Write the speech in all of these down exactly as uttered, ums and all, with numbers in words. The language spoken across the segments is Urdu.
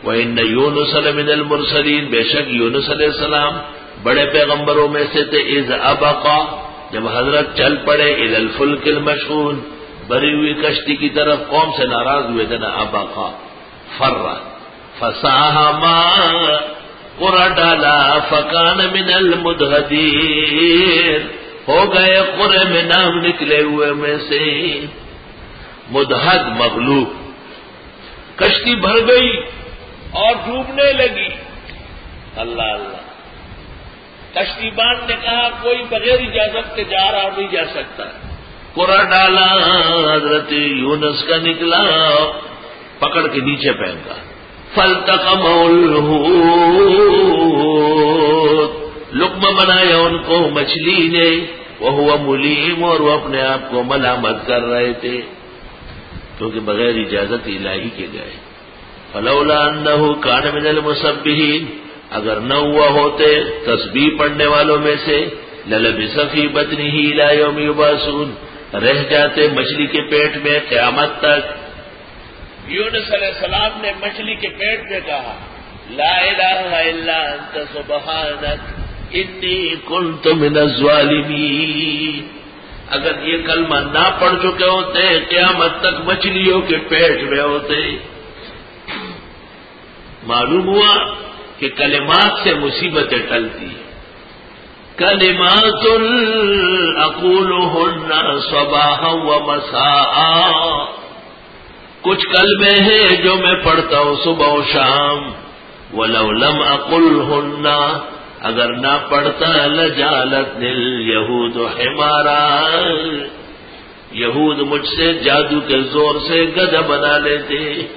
وَإِنَّ يُونُسَ لَمِنَ الْمُرْسَلِينَ، بے شک یونس علیہ السلام بڑے پیغمبروں میں سے تھے. اذ ابقا، جب حضرت چل پڑے، الی الفلک المشحون، بری ہوئی کشتی کی طرف. قوم سے ناراض ہوئے تھے نا. ابقا فر فساہما، قرا ڈالا، فکان من المدحدین، ہو گئے قرے میں نام نکلے ہوئے میں سے. مدحد مغلوب، کشتی بھر گئی اور ڈوبنے لگی. اللہ اللہ، کشتی بان نے کہا کوئی بغیر اجازت کے جا رہا نہیں جا سکتا. قرا ڈالا، حضرت یونس کا نکلا، پکڑ کے نیچے پھینکا. فالتقمہ الحوت، لقمہ بنایا ان کو مچھلی نے. وہو ملیم، اور وہ اپنے آپ کو ملامت کر رہے تھے کیونکہ بغیر اجازت الہی کے گئے. فلولا انہ کان من المسبحین، اگر نہ ہوا ہوتے تسبیح پڑھنے والوں میں سے، للبث فی بطنہ الی یوم یبعثون، رہ جاتے مچھلی کے پیٹ میں قیامت تک. یونس علیہ السلام نے مچھلی کے پیٹ میں کہا لا الہ الا انت سبحانک انی کنت من الظالمین. اگر یہ کلمہ نہ پڑھ چکے ہوتے قیامت تک مچھلیوں کے پیٹ میں ہوتے. معلوم ہوا کہ کلمات سے مصیبتیں ٹلتی ہیں. کلمات اقولہن صباحا و مساء، کچھ کلمے ہیں جو میں پڑھتا ہوں صبح و شام. ولو لم اقلہن، اگر نہ پڑھتا لجعلتنی الیہود حمارا، یہود مجھ سے جادو کے زور سے گدھا بنا لیتے.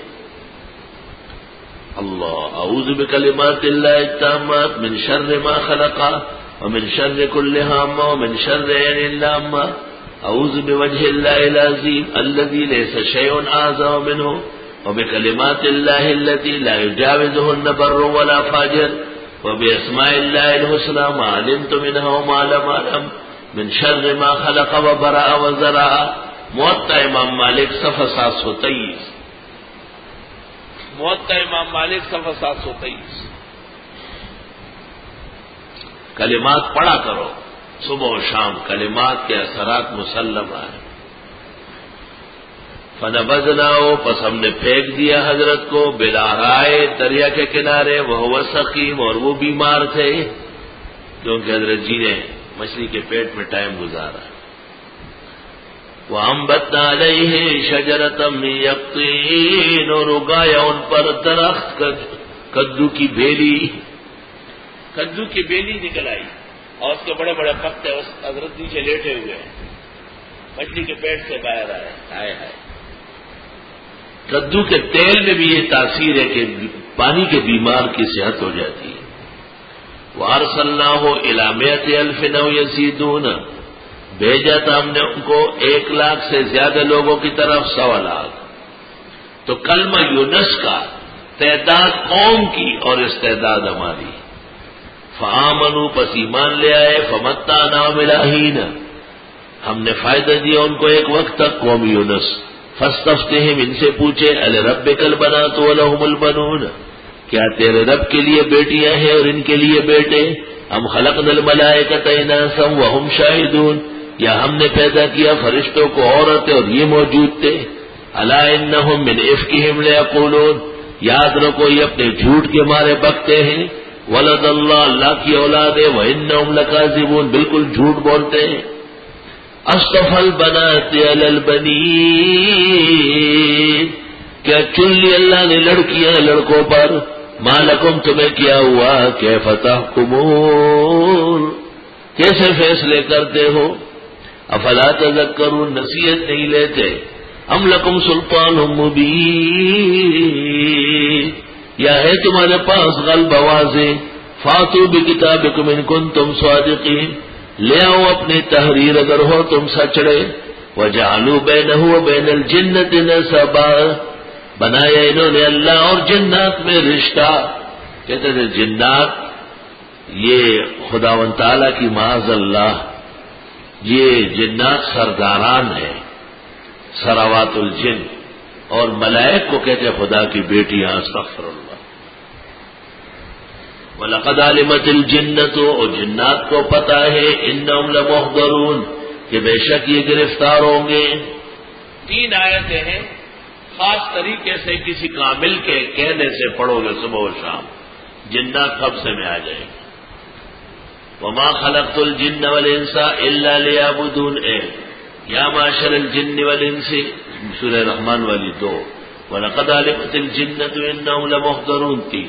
اللہ، اعوذ بکلمات اللہ التامات من شر ما خلق ومن شر كل هامة ومن شر عين لامة. اعوذ بوجه الله العظيم الذي ليس شيء اعظم منه وبكلمات الله التي لا يجاوزهن بر ولا فاجر وباسماء الله الحسنى ما علمت منها وما لم اعلم من شر ما خلق وبرأ وزرع. موطأ امام مالک صفحہ سات سو تیئیس. موطأ امام مالک صفحہ سات سو تیئیس. کلمات پڑھا کرو صبح و شام، کلمات کے اثرات مسلم ہیں. فنبذناہ، پس ہم نے پھینک دیا حضرت کو، بالعراء، دریا کے کنارے، وہو سقیم، اور وہ بیمار تھے کیونکہ حضرت جی نے مچھلی کے پیٹ میں ٹائم گزارا. وَأَنبَتْنَا عَلَيْهِ شَجَرَةً مِّن يَقْطِينٍ، اور اگایا ان پر درخت کدو کی بیلی. کدو کی بیلی نکل آئی اور اس کے بڑے بڑے پتے اس حضرت نیچے لیٹے ہوئے ہیں، مچھلی کے پیٹ سے باہر آئے. آئے آئے کدو کے تیل میں بھی یہ تاثیر ہے کہ پانی کے بیمار کی صحت ہو جاتی ہے. وَأَرْسَلْنَاهُ إِلَىٰ مِائَةِ أَلْفٍ أَوْ يَزِيدُونَ، بھیجا تھا ہم نے ان کو ایک لاکھ سے زیادہ لوگوں کی طرف، سوا لاکھ. تو کلمہ یونس کا تعداد قوم کی اور استعداد ہماری. فآمنوا، پس ایمان لے آئے. فمتعناہم الی حین، ہم نے فائدہ دیا ان کو ایک وقت تک. قوم یونس. فاستفتہم، ان سے پوچھے، الربک البنات ولہم البنون، کیا تیرے رب کے لیے بیٹیاں ہیں اور ان کے لیے بیٹے؟ ام خلقنا الملائکۃ اناثا وہم شاہدون، یا ہم نے پیدا کیا فرشتوں کو عورتیں اور یہ موجود تھے؟ الا انہم من افکہم لیقولون، یاد رکھو یہ اپنے جھوٹ کے مارے بکتے ہیں. ولد اللہ، اللہ کی اولاد ہے. وانہم لکاذبون، بالکل جھوٹ بولتے ہیں. اصطفى البنات علی البنین، کیا چن لی اللہ نے لڑکیاں لڑکوں پر؟ ما لکم، تمہیں کیا ہوا؟ کیف تحکمون، کیسے فیصلے کرتے ہو؟ افلا تذکرون، نصیحت نہیں لیتے؟ ام لکم سلطان مبین، یا ہے تمہارے پاس غلبہ واضح؟ فاتوا بکتابکم ان کنتم صادقین، لے آؤ اپنی تحریر اگر ہو تم سچڑے. وجعلوا بینہ وبین الجنۃ نسبا، بنایا انہوں نے اللہ اور جنات میں رشتہ. کہتے تھے جنات یہ خداوند تعالیٰ کی معاذ اللہ، یہ جنات سرداران ہیں، سراوات الجن، اور ملائک کو کہتے خدا کی بیٹیاں. استغفر اللہ. وَلَقَدْ عَلِمَتِ الْجِنَّةُ، اور جنات کو پتا ہے، إِنَّهُمْ لَمُحْضَرُونَ، کہ بے شک یہ گرفتار ہوں گے۔ تین آیتیں ہیں، خاص طریقے سے کسی کامل کے کہنے سے پڑھو گے صبح و شام، جنات قبضے میں آ جائیں گے۔ وَمَا خَلَقْتُ الْجِنَّ وَالْإِنسَ إِلَّا لِيَعْبُدُونِ، اے یا معشر الجن والانس، سورہ رحمان والی دو، وَلَقَدْ عَلِمَتِ الْجِنَّةُ إِنَّهُمْ لَمُحْضَرُونَ تھی۔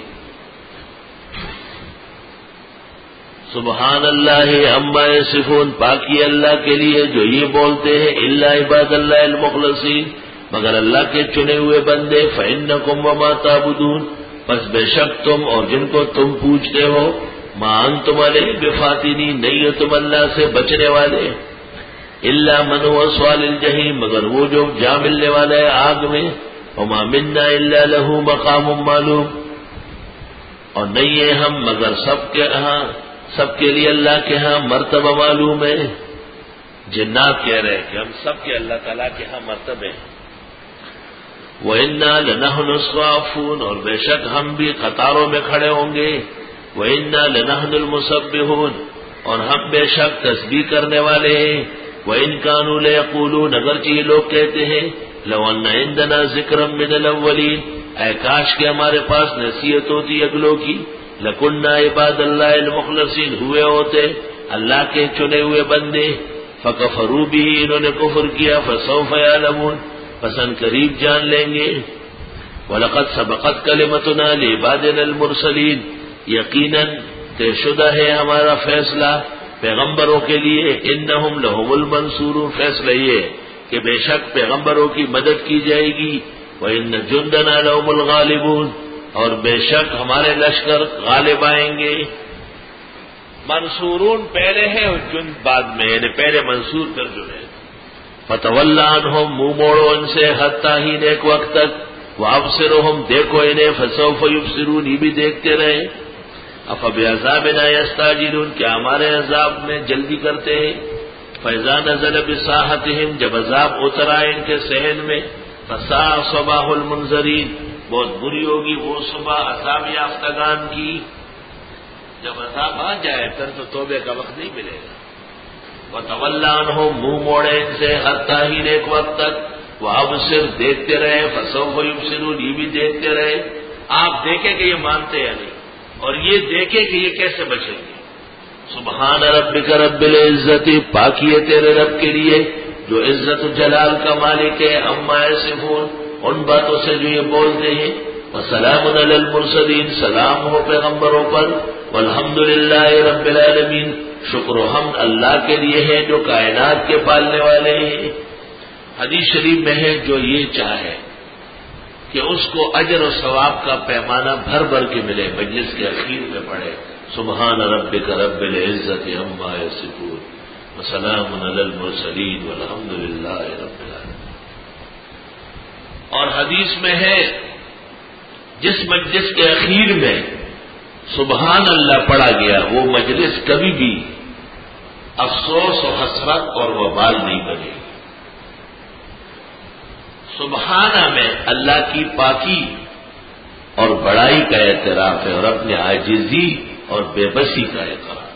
سبحان اللہ عما یصفون، پاکی اللہ کے لیے جو یہ بولتے ہیں، الا عباد اللہ المخلصین، مگر اللہ کے چنے ہوئے بندے، فإنکم وما تعبدون، پس بے شک تم اور جن کو تم پوجتے ہو، ما انتم علیہ بفاتنین، نہیں ہو تم اللہ سے بچنے والے، الا من هو صال الجحیم، مگر وہ جو جا ملنے والا ہے آگ میں، وما منا الا له مقام معلوم، اور نہیں ہے ہم مگر سب کے ہاں، سب کے لیے اللہ کے ہاں مرتبہ معلوم ہے۔ جنات کہہ رہے ہیں کہ ہم سب کے اللہ تعالیٰ کے ہاں مرتبے ہیں۔ وَإِنَّا لَنَحْنُ الصَّافُونَ، اور بے شک ہم بھی قطاروں میں کھڑے ہوں گے۔ وَإِنَّا لَنَحْنُ الْمُسَبِّحُونَ، اور ہم بے شک تسبیح کرنے والے ہیں۔ وَإِن كَانُوا لَيَقُولُونَ، اگرچہ یہ لوگ کہتے ہیں، لَوْ أَنَّ عِندَنَا ذِكْرًا مِنَ الْأَوَّلِينَ، اے کاش کہ ہمارے پاس نصیحت ہوتی اگلوں کی، لَكُنَّا عِبَادَ اللَّهِ الْمُخْلَصِينَ، ہوئے ہوتے اللہ کے چنے ہوئے بندے۔ فَكَفَرُوا بِهِ، انہوں نے کفر کیا، فَسَوْفَ يَعْلَمُونَ، پسند قریب جان لیں گے۔ وَلَقَدْ سَبَقَتْ كَلِمَتُنَا لِعِبَادِنَا الْمُرْسَلِينَ، یقیناً طے شدہ ہے ہمارا فیصلہ پیغمبروں کے لیے، انہم لہم المنصورون، فیصلہ یہ کہ بے شک پیغمبروں کی مدد کی جائے گی۔ وَإِنَّ جُنْدَنَا لَهُمُ الْغَالِبُونَ، اور بے شک ہمارے لشکر غالب آئیں گے۔ منصورون پہلے ہے اور جند بعد میں، یعنی پہلے منصور پھر جنید۔ فَتَوَلَّ عَنْهُمْ، منہ موڑو ان سے، حتیٰ ہی ایک وقت تک، وَأَبْصِرْهُمْ، دیکھو انہیں، فَسَوْفَ يُبْصِرُونَ، یہ بھی دیکھتے رہے۔ أَفَبِعَذَابِنَا يَسْتَعْجِلُونَ، کیا ہمارے عذاب میں جلدی کرتے ہیں۔ فَإِذَا نَزَلَ بِسَاحَتِهِمْ، جب عذاب اتر آئے ان کے صحن میں، فَسَاءَ صَبَاحُ الْمُنذَرِينَ، بہت بری ہوگی وہ صبح عذاب یافتگان کی۔ جب عذاب آ جائے پھر تو توبے کا وقت نہیں ملے گا۔ وَتَوَلَّ عَنْهُمْ، منہ موڑے ان سے، حتیٰ ہی ایک وقت تک، وَأَبْصِرْ، دیکھتے رہے، فَسَوْفَ يُبْصِرُونَ، یہ بھی دیکھتے رہے۔ آپ دیکھیں کہ یہ مانتے یا نہیں، اور یہ دیکھیں کہ یہ کیسے بچیں گے۔ سبحان ربک رب العزت، پاکی ہے تیرے رب کے لیے جو عزت و جلال کا مالک ہے، عما یصفون، ان باتوں سے جو یہ بولتے ہیں۔ وسلام علی المرسلین، سلام ہو پیغمبروں پر۔ والحمد للہ رب العالمین، شکر و حمد اللہ کے لیے ہے جو کائنات کے پالنے والے ہیں۔ حدیث شریف میں ہے جو یہ چاہے کہ اس کو اجر و ثواب کا پیمانہ بھر بھر کے ملے، مجلس کے اخیر میں پڑھے سبحان ربک رب العزت عما یصفون وسلام علی المرسلین والحمد للہ رب العالمین۔ اور حدیث میں ہے جس مجلس کے اخیر میں سبحان اللہ پڑھا گیا وہ مجلس کبھی بھی افسوس و حسرت اور وبال نہیں بنے گی۔ سبحانہ میں اللہ کی پاکی اور بڑائی کا اعتراف ہے اور اپنے عاجزی اور بے بسی کا اقرار۔